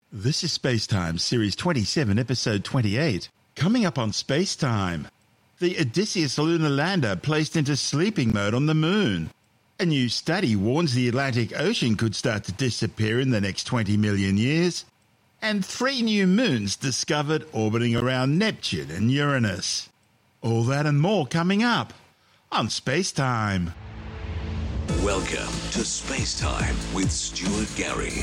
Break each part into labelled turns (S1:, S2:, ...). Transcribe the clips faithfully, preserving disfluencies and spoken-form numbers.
S1: This is Spacetime, Series twenty-seven, Episode twenty-eight. Coming up on Spacetime, the Odysseus lunar lander placed into sleeping mode on the Moon. A new study warns the Atlantic Ocean could start to disappear in the next twenty million years. And three new moons discovered orbiting around Neptune and Uranus. All that and more coming up on Spacetime.
S2: Welcome to Spacetime with Stuart Gary.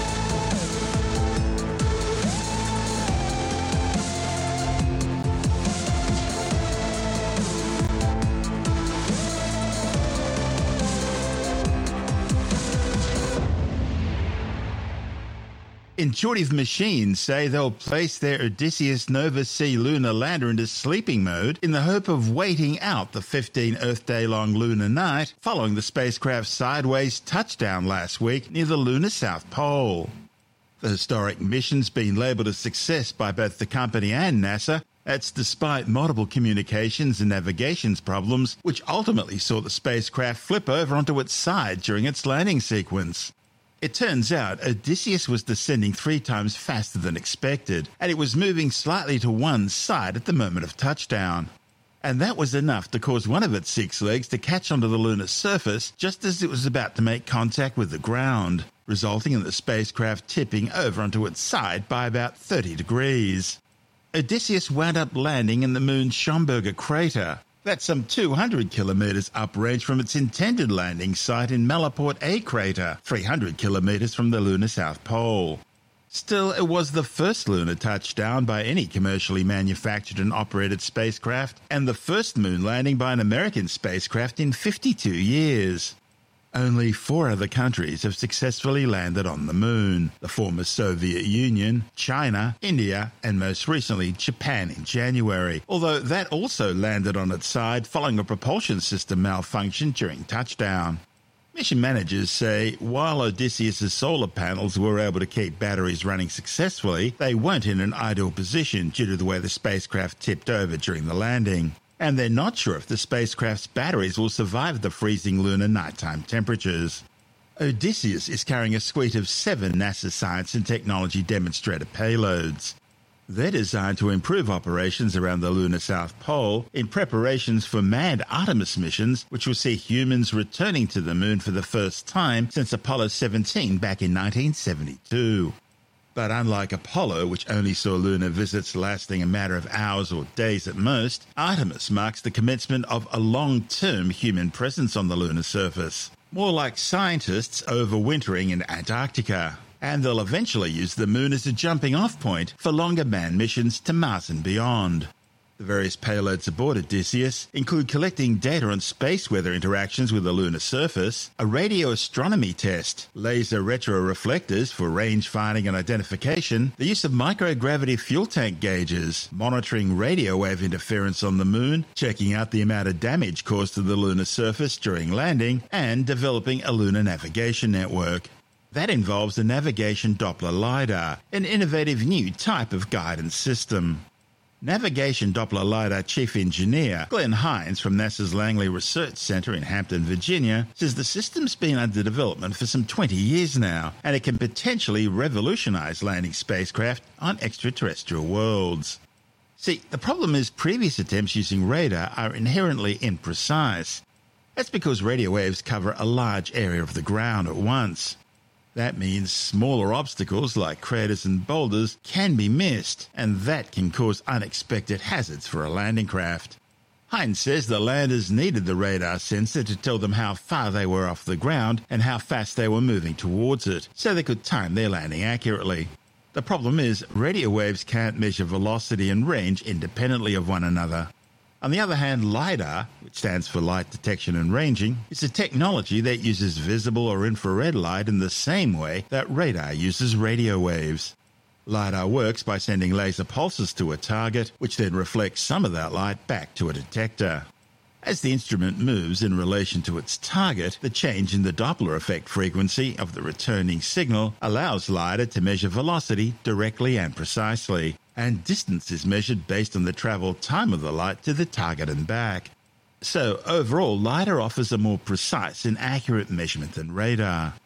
S1: Intuitive Machines say they'll place their Odysseus Nova C lunar lander into sleeping mode in the hope of waiting out the fifteen Earth day-long lunar night following the spacecraft's sideways touchdown last week near the lunar South Pole. The historic mission's been labelled a success by both the company and NASA. That's despite multiple communications and navigations problems, which ultimately saw the spacecraft flip over onto its side during its landing sequence. It turns out Odysseus was descending three times faster than expected, and it was moving slightly to one side at the moment of touchdown. And that was enough to cause one of its six legs to catch onto the lunar surface just as it was about to make contact with the ground, resulting in the spacecraft tipping over onto its side by about thirty degrees. Odysseus wound up landing in the Moon's Schomburger crater. That's some two hundred kilometres uprange from its intended landing site in Malaport A crater, three hundred kilometres from the lunar South Pole. Still, it was the first lunar touchdown by any commercially manufactured and operated spacecraft, and the first moon landing by an American spacecraft in fifty-two years. Only four other countries have successfully landed on the Moon: the former Soviet Union, China, India, and most recently Japan in January, although that also landed on its side following a propulsion system malfunction during touchdown. Mission managers say while Odysseus' solar panels were able to keep batteries running successfully, they weren't in an ideal position due to the way the spacecraft tipped over during the landing. And they're not sure if the spacecraft's batteries will survive the freezing lunar nighttime temperatures. Odysseus is carrying a suite of seven NASA science and technology demonstrator payloads. They're designed to improve operations around the lunar South Pole in preparations for manned Artemis missions, which will see humans returning to the Moon for the first time since Apollo seventeen back in nineteen seventy-two. But unlike Apollo, which only saw lunar visits lasting a matter of hours or days at most, Artemis marks the commencement of a long-term human presence on the lunar surface, more like scientists overwintering in Antarctica. And they'll eventually use the Moon as a jumping-off point for longer manned missions to Mars and beyond. The various payloads aboard Odysseus include collecting data on space weather interactions with the lunar surface, a radio astronomy test, laser retroreflectors for range finding and identification, the use of microgravity fuel tank gauges, monitoring radio wave interference on the Moon, checking out the amount of damage caused to the lunar surface during landing, and developing a lunar navigation network. That involves the Navigation Doppler LiDAR, an innovative new type of guidance system. Navigation Doppler LiDAR Chief Engineer Glenn Hines from NASA's Langley Research Center in Hampton, Virginia, says the system's been under development for some twenty years now, and it can potentially revolutionize landing spacecraft on extraterrestrial worlds. See, the problem is previous attempts using radar are inherently imprecise. That's because radio waves cover a large area of the ground at once. That means smaller obstacles like craters and boulders can be missed, and that can cause unexpected hazards for a landing craft. Hines says the landers needed the radar sensor to tell them how far they were off the ground and how fast they were moving towards it, so they could time their landing accurately. The problem is, radio waves can't measure velocity and range independently of one another. On the other hand, LiDAR, which stands for light detection and ranging, is a technology that uses visible or infrared light in the same way that radar uses radio waves. LiDAR works by sending laser pulses to a target, which then reflects some of that light back to a detector. As the instrument moves in relation to its target, the change in the Doppler effect frequency of the returning signal allows LiDAR to measure velocity directly and precisely, and distance is measured based on the travel time of the light to the target and back. So overall, LiDAR offers a more precise and accurate measurement than radar.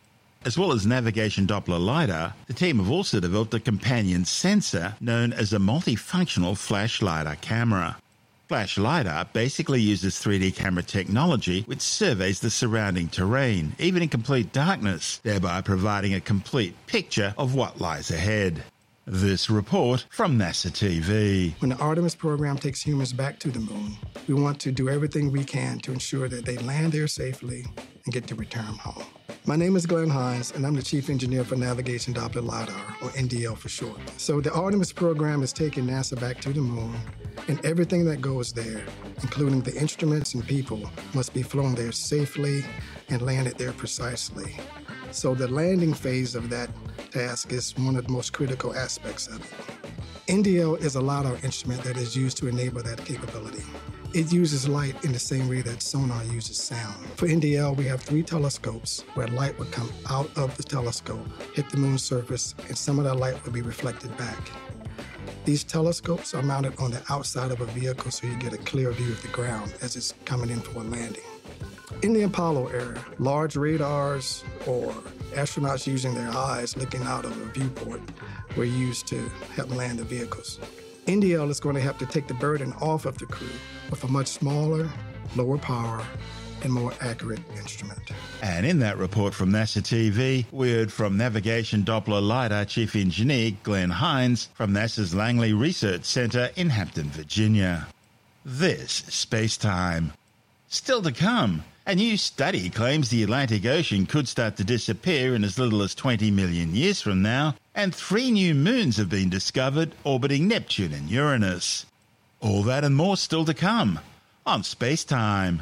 S1: As well as navigation Doppler LiDAR, the team have also developed a companion sensor known as a multifunctional flash LiDAR camera. Flash LiDAR basically uses three D camera technology which surveys the surrounding terrain, even in complete darkness, thereby providing a complete picture of what lies ahead. This report from NASA T V.
S3: When the Artemis program takes humans back to the moon, we want to do everything we can to ensure that they land there safely and get to return home. My name is Glenn Hines, and I'm the Chief Engineer for Navigation Doppler LiDAR, or N D L for short. So the Artemis program is taking NASA back to the moon, and everything that goes there, including the instruments and people, must be flown there safely and landed there precisely. So the landing phase of that task is one of the most critical aspects of it. N D L is a LiDAR instrument that is used to enable that capability. It uses light in the same way that sonar uses sound. For N D L, we have three telescopes where light would come out of the telescope, hit the moon's surface, and some of that light would be reflected back. These telescopes are mounted on the outside of a vehicle so you get a clear view of the ground as it's coming in for a landing. In the Apollo era, large radars or astronauts using their eyes looking out of a viewport were used to help land the vehicles. N D L is going to have to take the burden off of the crew with a much smaller, lower power, and more accurate instrument.
S1: And in that report from NASA T V, we heard from Navigation Doppler LiDAR Chief Engineer Glenn Hines from NASA's Langley Research Center in Hampton, Virginia. This is Space Time. Still to come, a new study claims the Atlantic Ocean could start to disappear in as little as twenty million years from now, and three new moons have been discovered orbiting Neptune and Uranus. All that and more still to come on Space Time.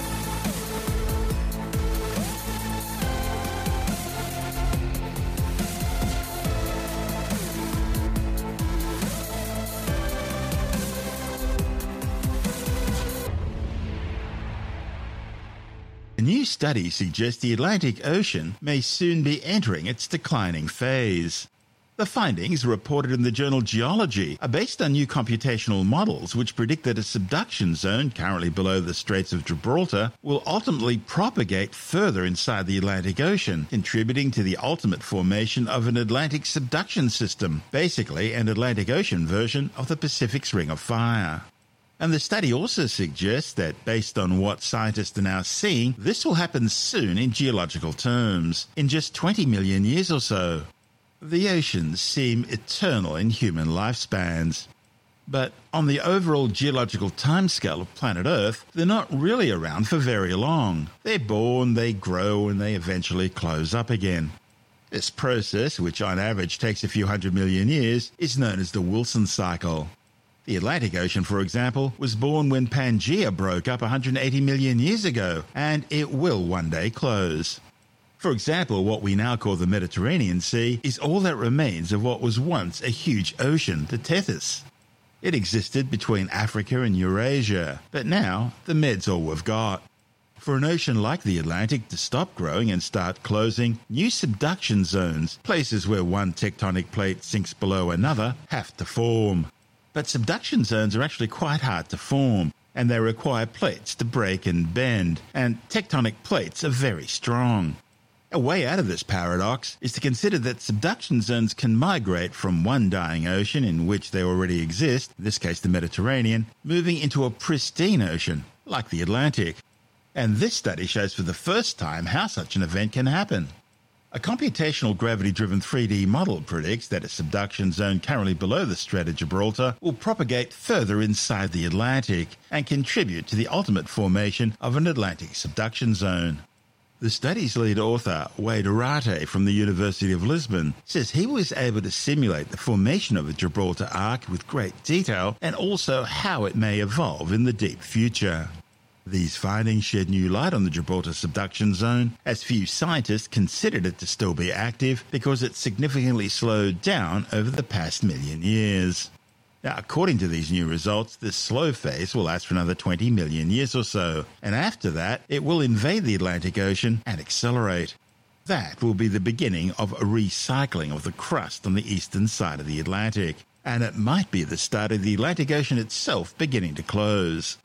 S1: A new study suggests the Atlantic Ocean may soon be entering its declining phase. The findings, reported in the journal Geology, are based on new computational models which predict that a subduction zone currently below the Straits of Gibraltar will ultimately propagate further inside the Atlantic Ocean, contributing to the ultimate formation of an Atlantic subduction system, basically an Atlantic Ocean version of the Pacific's Ring of Fire. And the study also suggests that, based on what scientists are now seeing, this will happen soon in geological terms, in just twenty million years or so. The oceans seem eternal in human lifespans. But on the overall geological timescale of planet Earth, they're not really around for very long. They're born, they grow, and they eventually close up again. This process, which on average takes a few hundred million years, is known as the Wilson cycle. The Atlantic Ocean, for example, was born when Pangaea broke up one hundred eighty million years ago, and it will one day close. For example, what we now call the Mediterranean Sea is all that remains of what was once a huge ocean, the Tethys. It existed between Africa and Eurasia, but now the Med's all we've got. For an ocean like the Atlantic to stop growing and start closing, new subduction zones, places where one tectonic plate sinks below another, have to form. But subduction zones are actually quite hard to form, and they require plates to break and bend, and tectonic plates are very strong. A way out of this paradox is to consider that subduction zones can migrate from one dying ocean in which they already exist, in this case the Mediterranean, moving into a pristine ocean, like the Atlantic. And this study shows for the first time how such an event can happen. A computational gravity-driven three D model predicts that a subduction zone currently below the Strait of Gibraltar will propagate further inside the Atlantic and contribute to the ultimate formation of an Atlantic subduction zone. The study's lead author, Wade Arate from the University of Lisbon, says he was able to simulate the formation of a Gibraltar arc with great detail and also how it may evolve in the deep future. These findings shed new light on the Gibraltar subduction zone, as few scientists considered it to still be active because it significantly slowed down over the past million years. Now, according to these new results, this slow phase will last for another twenty million years or so, and after that, it will invade the Atlantic Ocean and accelerate. That will be the beginning of a recycling of the crust on the eastern side of the Atlantic, and it might be the start of the Atlantic Ocean itself beginning to close.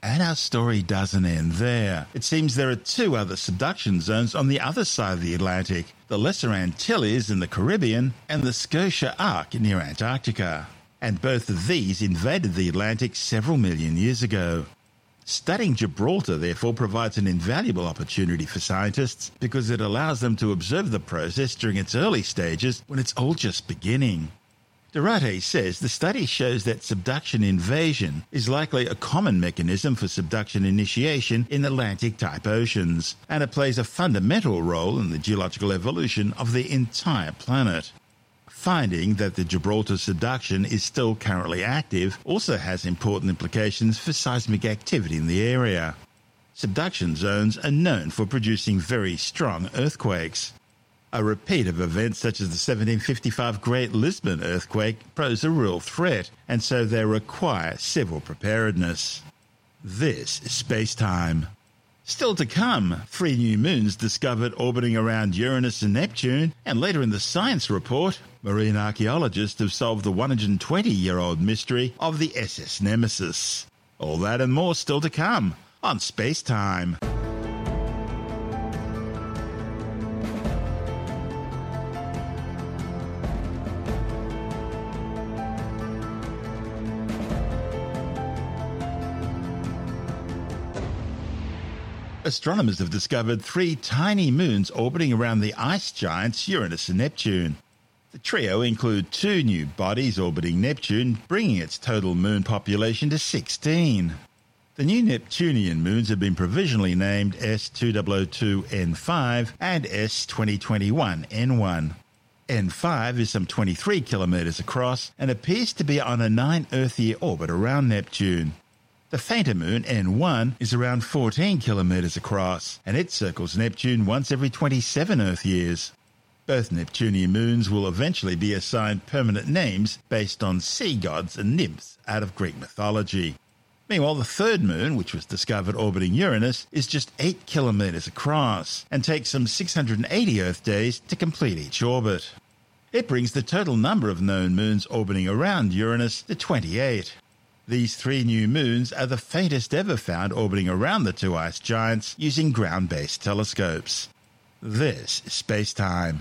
S1: And our story doesn't end there. It seems there are two other subduction zones on the other side of the Atlantic, the Lesser Antilles in the Caribbean and the Scotia Arc near Antarctica. And both of these invaded the Atlantic several million years ago. Studying Gibraltar, therefore, provides an invaluable opportunity for scientists because it allows them to observe the process during its early stages when it's all just beginning. Durate says the study shows that subduction invasion is likely a common mechanism for subduction initiation in Atlantic-type oceans, and it plays a fundamental role in the geological evolution of the entire planet. Finding that the Gibraltar subduction is still currently active also has important implications for seismic activity in the area. Subduction zones are known for producing very strong earthquakes. A repeat of events such as the seventeen fifty-five Great Lisbon earthquake pose a real threat, and so they require civil preparedness. This is Space Time. Still to come, three new moons discovered orbiting around Uranus and Neptune, and later in the science report, marine archaeologists have solved the one hundred twenty-year-old mystery of the S S Nemesis. All that and more still to come on Space Time. Astronomers have discovered three tiny moons orbiting around the ice giants Uranus and Neptune. The trio include two new bodies orbiting Neptune, bringing its total moon population to sixteen. The new Neptunian moons have been provisionally named S two thousand two N five and S twenty twenty-one N one. N five is some twenty-three kilometres across and appears to be on a nine Earth-year orbit around Neptune. The fainter moon, N one, is around fourteen kilometres across, and it circles Neptune once every twenty-seven Earth years. Both Neptunian moons will eventually be assigned permanent names based on sea gods and nymphs out of Greek mythology. Meanwhile, the third moon, which was discovered orbiting Uranus, is just eight kilometres across, and takes some six hundred eighty Earth days to complete each orbit. It brings the total number of known moons orbiting around Uranus to twenty-eight. These three new moons are the faintest ever found orbiting around the two ice giants using ground-based telescopes. This is Space Time.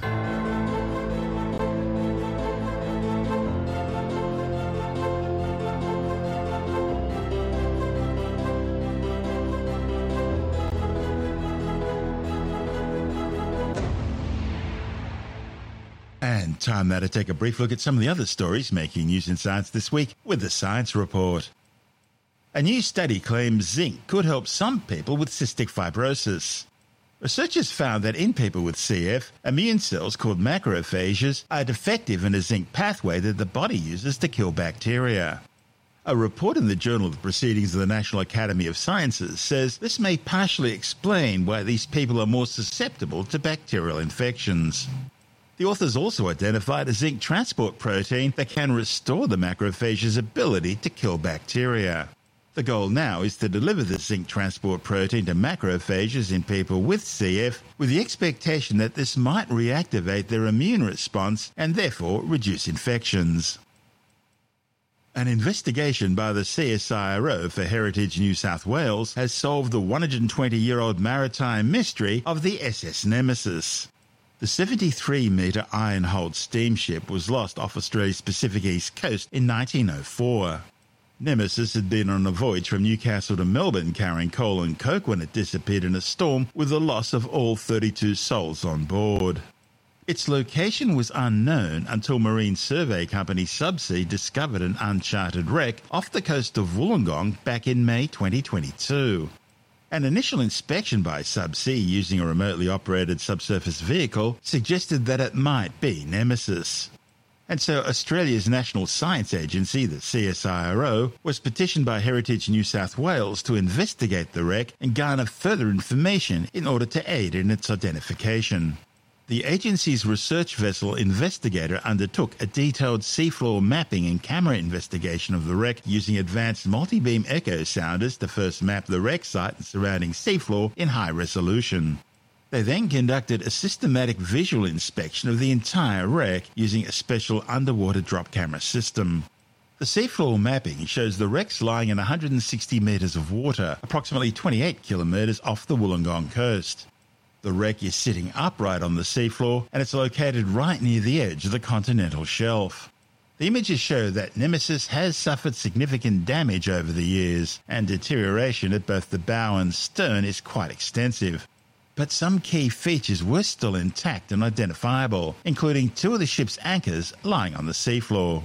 S1: And time now to take a brief look at some of the other stories making news in science this week with the Science Report. A new study claims zinc could help some people with cystic fibrosis. Researchers found that in people with C F, immune cells called macrophages are defective in a zinc pathway that the body uses to kill bacteria. A report in the Journal of the Proceedings of the National Academy of Sciences says this may partially explain why these people are more susceptible to bacterial infections. The authors also identified a zinc transport protein that can restore the macrophage's ability to kill bacteria. The goal now is to deliver the zinc transport protein to macrophages in people with C F with the expectation that this might reactivate their immune response and therefore reduce infections. An investigation by the C S I R O for Heritage New South Wales has solved the one hundred twenty-year-old maritime mystery of the S S Nemesis. The seventy-three metre iron-hulled steamship was lost off Australia's Pacific East Coast in nineteen oh four. Nemesis had been on a voyage from Newcastle to Melbourne carrying coal and coke when it disappeared in a storm with the loss of all thirty-two souls on board. Its location was unknown until marine survey company Subsea discovered an uncharted wreck off the coast of Wollongong back in May twenty twenty-two. An initial inspection by Subsea using a remotely operated subsurface vehicle suggested that it might be Nemesis. And so Australia's National Science Agency, the C S I R O, was petitioned by Heritage New South Wales to investigate the wreck and garner further information in order to aid in its identification. The agency's research vessel Investigator undertook a detailed seafloor mapping and camera investigation of the wreck using advanced multi-beam echo sounders to first map the wreck site and surrounding seafloor in high resolution. They then conducted a systematic visual inspection of the entire wreck using a special underwater drop camera system. The seafloor mapping shows the wrecks lying in one hundred sixty metres of water, approximately twenty-eight kilometres off the Wollongong coast. The wreck is sitting upright on the seafloor and it's located right near the edge of the continental shelf. The images show that Nemesis has suffered significant damage over the years, and deterioration at both the bow and stern is quite extensive. But some key features were still intact and identifiable, including two of the ship's anchors lying on the seafloor.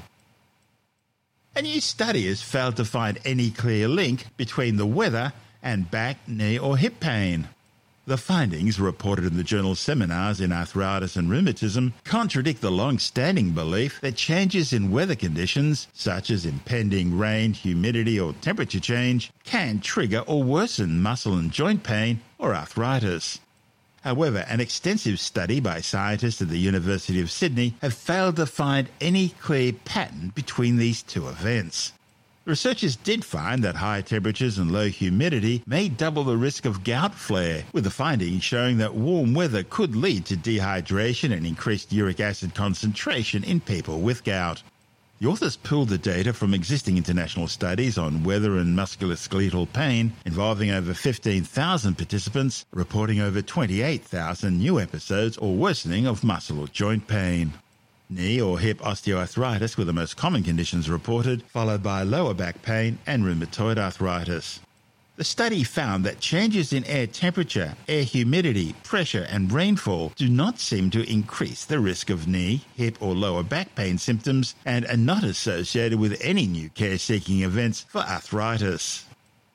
S1: A new study has failed to find any clear link between the weather and back, knee or hip pain. The findings, reported in the journal Seminars in Arthritis and Rheumatism, contradict the long-standing belief that changes in weather conditions, such as impending rain, humidity or temperature change, can trigger or worsen muscle and joint pain or arthritis. However, an extensive study by scientists at the University of Sydney have failed to find any clear pattern between these two events. Researchers did find that high temperatures and low humidity may double the risk of gout flare, with the findings showing that warm weather could lead to dehydration and increased uric acid concentration in people with gout. The authors pooled the data from existing international studies on weather and musculoskeletal pain involving over fifteen thousand participants, reporting over twenty-eight thousand new episodes or worsening of muscle or joint pain. Knee or hip osteoarthritis were the most common conditions reported, followed by lower back pain and rheumatoid arthritis. The study found that changes in air temperature, air humidity, pressure and rainfall do not seem to increase the risk of knee, hip or lower back pain symptoms and are not associated with any new care-seeking events for arthritis.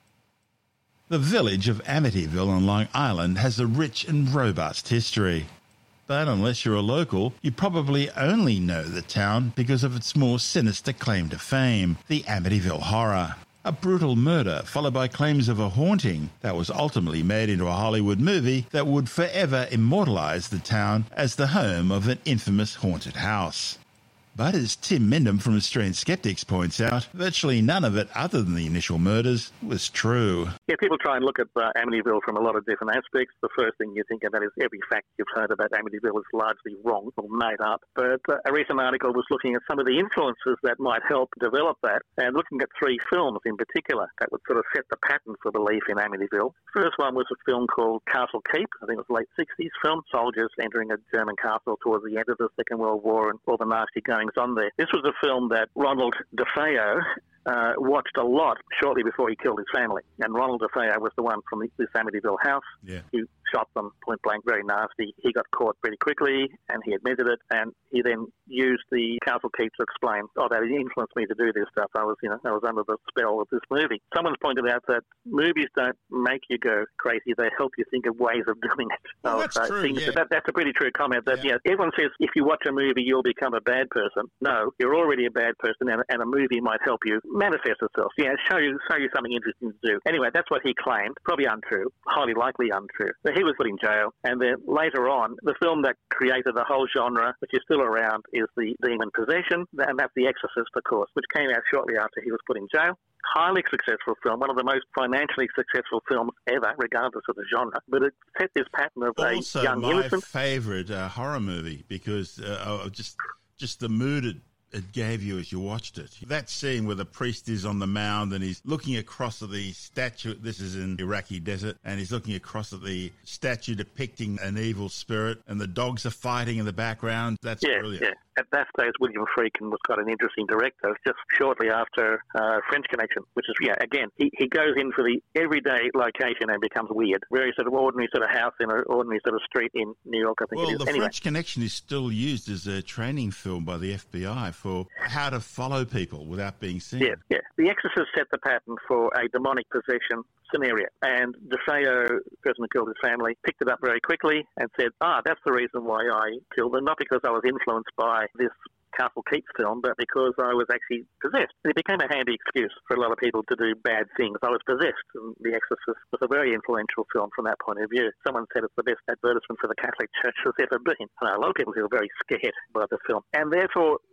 S1: The village of Amityville on Long Island has a rich and robust history. But unless you're a local, you probably only know the town because of its more sinister claim to fame, the Amityville Horror. A brutal murder followed by claims of a haunting that was ultimately made into a Hollywood movie that would forever immortalise the town as the home of an infamous haunted house. But as Tim Mendham from Australian Skeptics points out, virtually none of it other than the initial murders was true.
S4: Yeah, people try and look at uh, Amityville from a lot of different aspects. The first thing you think about is every fact you've heard about Amityville is largely wrong or made up. But uh, a recent article was looking at some of the influences that might help develop that, and looking at three films in particular that would sort of set the pattern for belief in Amityville. The first one was a film called Castle Keep. I think it was a late sixties film. Soldiers entering a German castle towards the end of the Second World War and all the nasty goings on there. This was a film that Ronald DeFeo uh, watched a lot shortly before he killed his family. And Ronald DeFeo was the one from this Amityville house.
S1: Yeah.
S4: He shot them point blank, very nasty. He got caught pretty quickly and he admitted it, and he then used the Castle Keep to explain, oh, that influenced me to do this stuff. I was, you know, I was under the spell of this movie. Someone's pointed out that movies don't make you go crazy. They help you think of ways of doing it.
S1: Well, that's
S4: uh,
S1: true,
S4: things,
S1: yeah.
S4: that, that's a pretty true comment. That
S1: Yeah.
S4: yeah, everyone says if you watch a movie, you'll become a bad person. No, you're already a bad person, and, and a movie might help you manifest itself. Yeah, show you show you something interesting to do. Anyway, that's what he claimed. Probably untrue, highly likely untrue. But he was put in jail, and then later on, the film that created the whole genre, which is still around, is the Demon Possession, and that's The Exorcist, of course, which came out shortly after he was put in jail. Highly successful film, one of the most financially successful films ever, regardless of the genre. But it set this pattern of
S1: Also
S4: a young
S1: my
S4: innocent.
S1: favourite uh, horror movie because uh, just just the mood it, it gave you as you watched it. That scene where the priest is on the mound and he's looking across at the statue. This is in Iraqi desert, and he's looking across at the statue depicting an evil spirit, and the dogs are fighting in the background. That's
S4: Yeah,
S1: brilliant.
S4: yeah. At that stage, William Friedkin was quite an interesting director, just shortly after uh, French Connection, which is, yeah, again, he, he goes in for the everyday location and becomes weird. Very sort of ordinary sort of house in an ordinary sort of street in New York, I think
S1: Well,
S4: it is.
S1: the
S4: Anyway.
S1: French Connection is still used as a training film by the F B I for how to follow people without being seen.
S4: Yeah, yeah. The Exorcist set the pattern for a demonic possession scenario. And DeFeo, the person who killed his family, picked it up very quickly and said, ah, that's the reason why I killed them, not because I was influenced by this Castle Keep film, but because I was actually possessed. It became a handy excuse for a lot of people to do bad things. I was possessed, and The Exorcist was a very influential film from that point of view. Someone said it's the best advertisement for the Catholic Church there's ever been. And a lot of people feel very scared by the film. And therefore,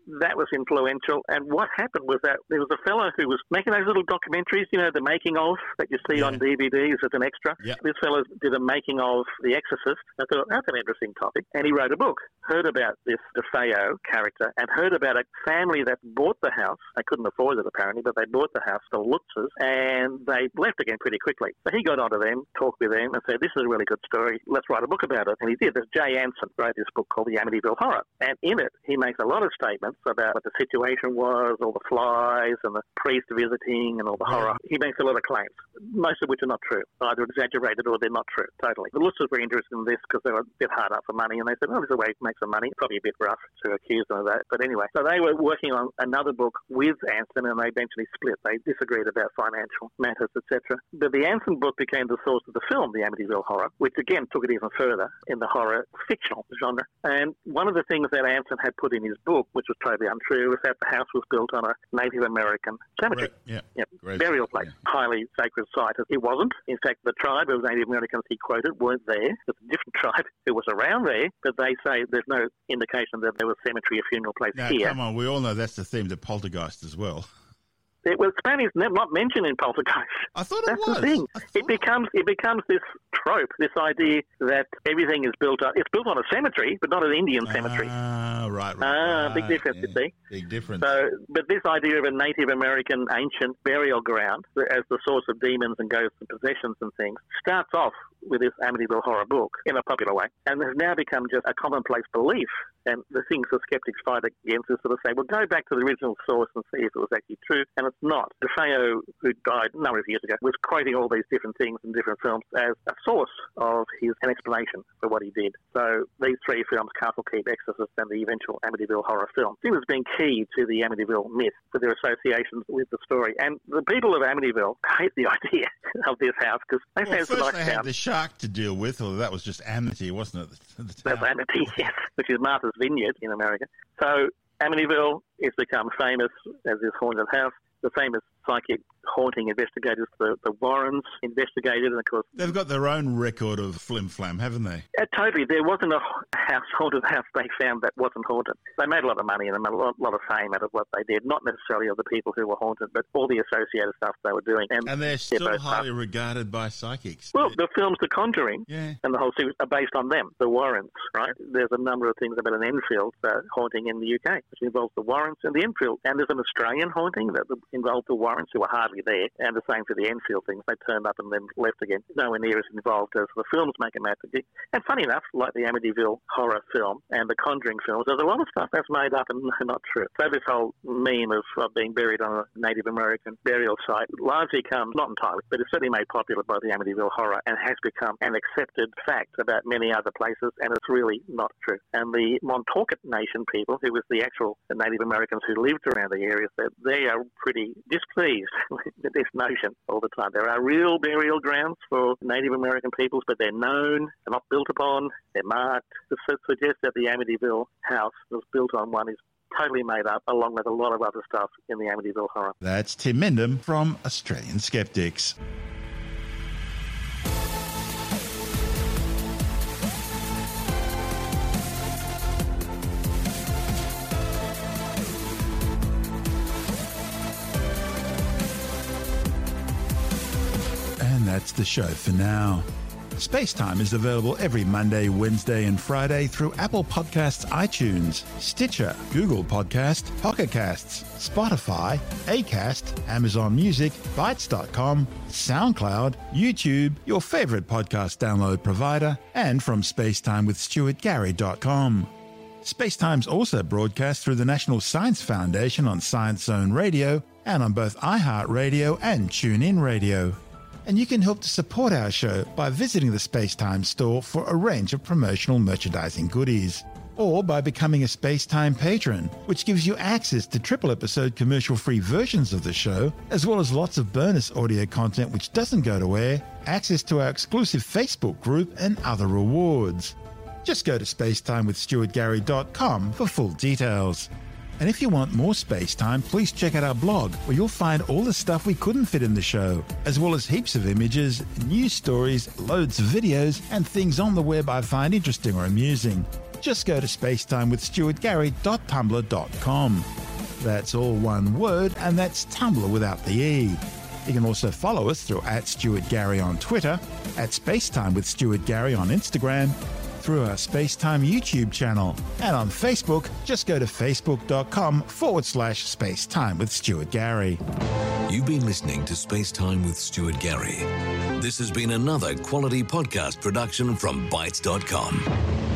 S4: that was influential. And what happened was that there was a fellow who was making those little documentaries, you know, the making of that you see yeah. on D V Ds as an extra.
S1: Yep.
S4: This fellow did a making of The Exorcist. I thought, that's an interesting topic. And he wrote a book, heard about this DeFeo character, and heard about a family that bought the house. They couldn't afford it, apparently, but they bought the house, the Lutzes, and they left again pretty quickly. So he got onto them, talked with them, and said, this is a really good story. Let's write a book about it. And he did. There's Jay Anson wrote this book called The Amityville Horror. And in it, he makes a lot of statements about what the situation was, all the flies and the priest visiting and all the horror. He makes a lot of claims, most of which are not true, either exaggerated or they're not true, totally. The Lutzes were interested in this because they were a bit hard up for money, and they said, oh, this is a way to make some money. Probably a bit rough to accuse them of that. But anyway, so they were working on another book with Anson, and they eventually split. They disagreed about financial matters, et cetera. But the Anson book became the source of the film, The Amityville Horror, which again took it even further in the horror fictional genre. And one of the things that Anson had put in his book, which was totally untrue, was that the house was built on a Native American cemetery.
S1: Right. Yeah.
S4: Yep. Burial place, yeah. Highly sacred site. It wasn't. In fact, the tribe of Native Americans he quoted weren't there. It's a different tribe who was around there, but they say there's no indication that there was cemetery or funeral place
S1: now,
S4: here.
S1: Come on, we all know that's the theme to Poltergeist as well.
S4: It was Spanish, not mentioned in Poltergeist.
S1: I thought it
S4: That's
S1: was.
S4: the thing. It becomes it becomes this trope, this idea that everything is built up. It's built on a cemetery, but not an Indian cemetery.
S1: Ah, right, right.
S4: Ah,
S1: right.
S4: big difference,
S1: yeah.
S4: you see.
S1: Big difference.
S4: So, but this idea of a Native American ancient burial ground as the source of demons and ghosts and possessions and things starts off with this Amityville Horror book in a popular way, and has now become just a commonplace belief. And the things the skeptics fight against is sort of say, well, go back to the original source and see if it was actually true. And it's not. DeFeo, who died a number of years ago, was quoting all these different things in different films as a source of his an explanation for what he did. So these three films, Castle Keep, Exorcist, and the eventual Amityville Horror film, seem to have been key to the Amityville myth for their associations with the story. And the people of Amityville hate the idea of this house because they
S1: well,
S4: say it's
S1: first
S4: a nice
S1: they had
S4: town.
S1: the shark to deal with, or that was just Amity, wasn't it? The, the
S4: That's Amity, yes, which is Martha's Vineyard in America. So Amityville has become famous as this haunted house. The famous psychic haunting investigators, the, the Warrens, investigated, and of course...
S1: They've got their own record of flim-flam, haven't they?
S4: Uh, totally. There wasn't a house, haunted house they found that wasn't haunted. They made a lot of money and a lot, lot of fame out of what they did, not necessarily of the people who were haunted, but all the associated stuff they were doing. And,
S1: and they're still
S4: they're
S1: highly up. regarded by psychics.
S4: Well, the films The Conjuring
S1: yeah.
S4: and the whole series are based on them, the Warrens, right? There's a number of things about an Enfield uh, haunting in the U K, which involves the Warrens and the Enfield. And there's an Australian haunting that involved the Warrens, who were hardly there, and the same for the Enfield things. They turned up and then left again. Nowhere near as involved as the films make them out to be. And funny enough, like the Amityville Horror film and the Conjuring films, there's a lot of stuff that's made up and not true. So this whole meme of uh, being buried on a Native American burial site largely comes, not entirely, but it's certainly made popular by the Amityville Horror and has become an accepted fact about many other places, and it's really not true. And the Montaukett Nation people, who was the actual Native Americans who lived around the area, they are pretty displeased with this notion all the time. There are real burial grounds for Native American peoples, but they're known, they're not built upon, they're marked. To suggest that the Amityville house was built on one is totally made up, along with a lot of other stuff in the Amityville Horror.
S1: That's Tim Mindham from Australian Skeptics. And that's the show for now. Spacetime is available every Monday, Wednesday and Friday through Apple Podcasts, iTunes, Stitcher, Google Podcast, Pocket Casts, Spotify, Acast, Amazon Music, Bytes dot com, SoundCloud, YouTube, your favourite podcast download provider, and from spacetime with stuart gary dot com. Spacetime's also broadcast through the National Science Foundation on Science Zone Radio and on both iHeartRadio and TuneIn Radio. And you can help to support our show by visiting the Spacetime store for a range of promotional merchandising goodies, or by becoming a Spacetime patron, which gives you access to triple episode commercial-free versions of the show, as well as lots of bonus audio content which doesn't go to air, access to our exclusive Facebook group, and other rewards. Just go to spacetime with stuart gary dot com for full details. And if you want more space time, please check out our blog, where you'll find all the stuff we couldn't fit in the show, as well as heaps of images, news stories, loads of videos, and things on the web I find interesting or amusing. just go to spacetime with stuart gary dot tumblr dot com. That's all one word, and that's Tumblr without the E. You can also follow us through at Stuart Gary on Twitter, at Spacetime with Stuart Gary on Instagram, through our Spacetime YouTube channel, and on Facebook, just go to facebook.com forward slash Spacetime with Stuart Gary.
S2: You've been listening to Spacetime with Stuart Gary. This has been another quality podcast production from Bytes dot com.